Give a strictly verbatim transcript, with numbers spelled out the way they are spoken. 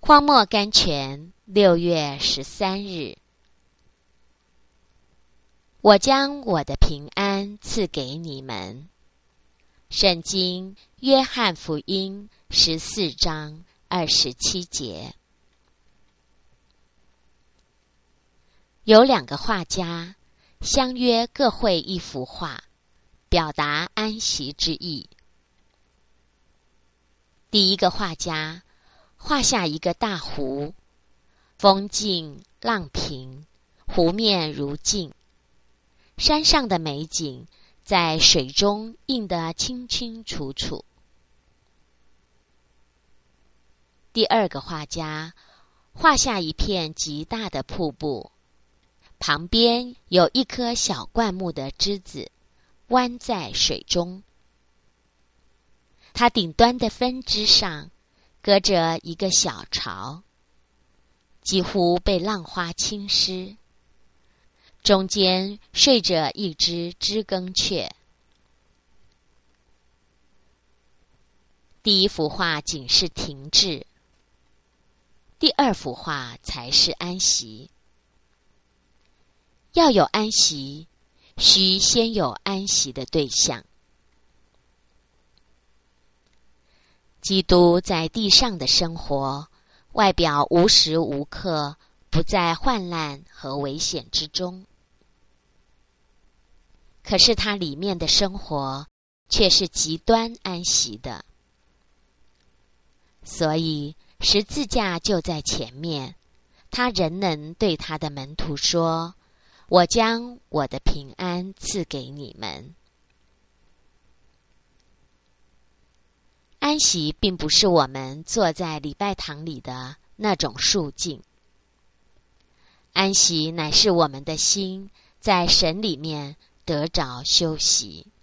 荒漠甘泉，六月十三日。我将我的平安赐给你们。圣经约翰福音十四章二十七节。有两个画家相约各绘一幅画，表达安息之意。第一个画家画下一个大湖，风静浪平，湖面如镜，山上的美景在水中映得清清楚楚。第二个画家画下一片极大的瀑布，旁边有一棵小灌木的枝子弯在水中，它顶端的分支上隔着一个小巢，几乎被浪花侵湿，中间睡着一只知更雀。第一幅画仅是停滞，第二幅画才是安息。要有安息，需先有安息的对象。基督在地上的生活，外表无时无刻不在患难和危险之中，可是他里面的生活却是极端安息的。所以十字架就在前面，他仍能对他的门徒说：我将我的平安赐给你们。安息并不是我们坐在礼拜堂里的那种肃静，安息乃是我们的心在神里面得着休息。